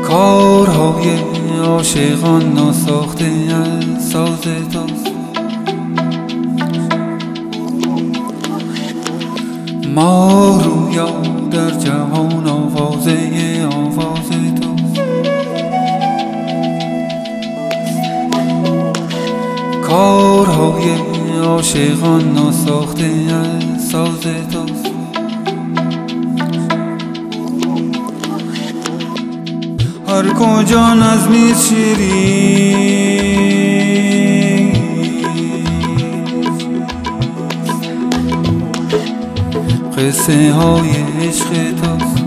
کارهای عاشقان ناساخته از ساز توست. ما رویا در جهان آوازه آواز توست. کارهای عاشقان ناساخته از ساز توست. هر کجا نظمی شیرین قصه های عشق توست.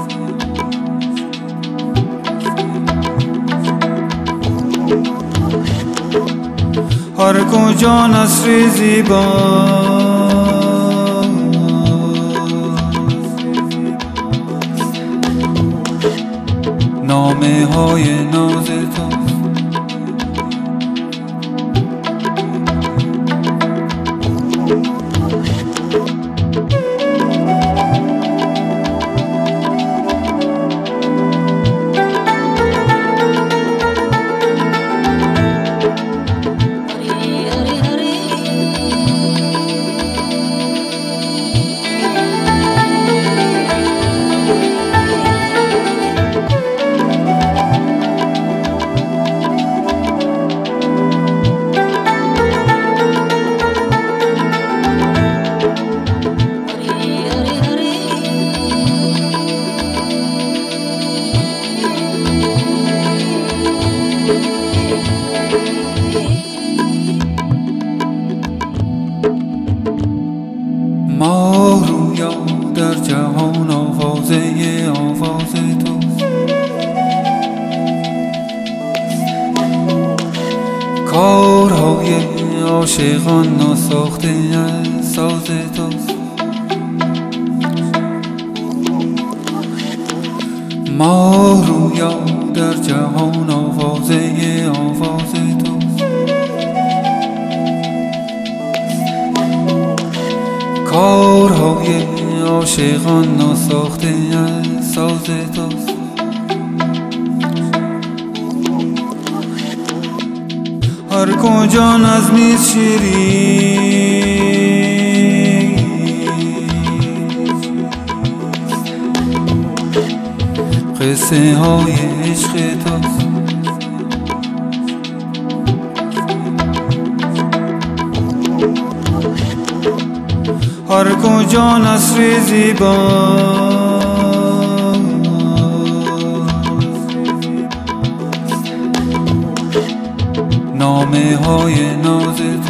هر کجا نثر زیبا نامه های ناز توست. ما رویا در جهان آوازه آواز توست. کارهای عاشقان ناساخته از ساز توست. ما رویا در جهان آوازه آواز توست. کارهای عاشقان ناساخته از ساز توست. هر کجا نظمی شیرین قصه های عشق توست. هر کجا نثر زیبا نامه های ناز